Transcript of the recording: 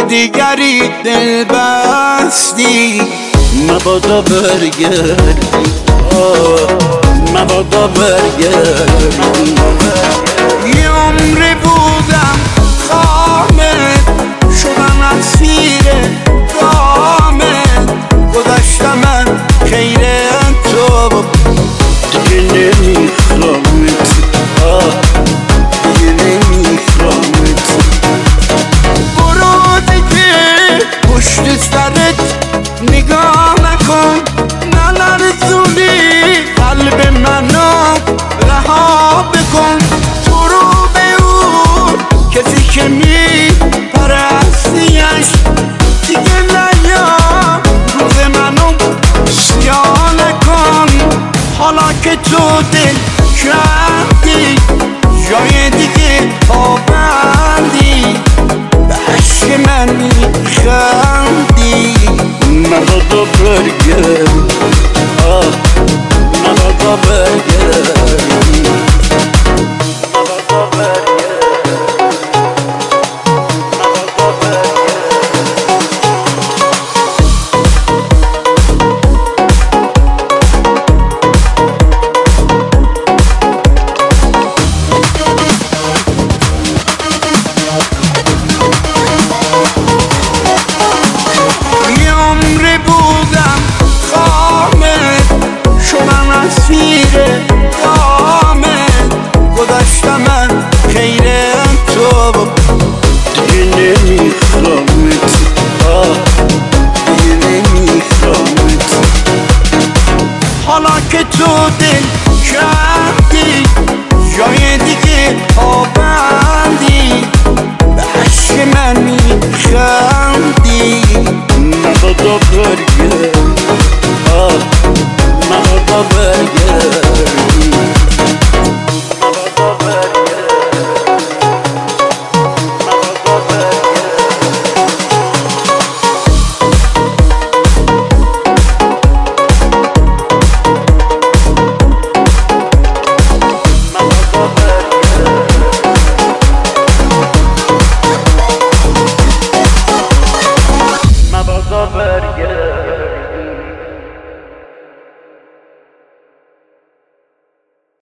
دیگری دل بستی، مبادا برگردی، مبادا برگردی. یه عمری بودم خامت، شدم اسیر دامت، گذشتم من خیر تو، دیگه نمیخوامت، دیگه نمیخوامت. برو دیگه پشت سرت نگاه نکن، نلرزونی قلب منو رها بکن. تو رو به اون کسی که